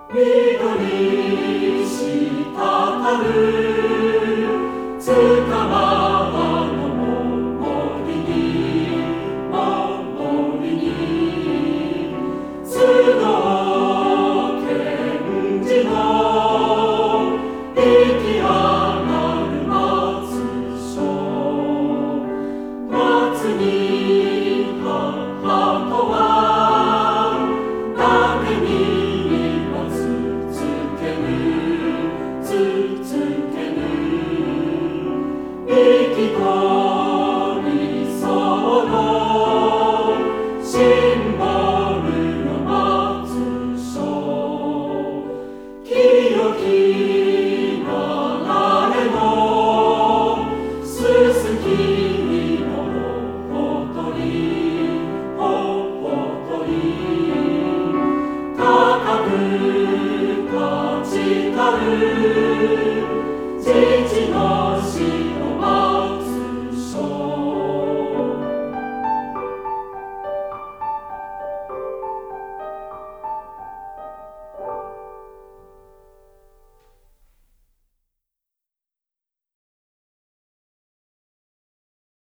緑したるつかまの森に津の賢治の生き上がる松書松に母とは誰にもつつけぬ生きとりそうのシンボルの松書清き流れのすすきにのほとり高く立ちたる父の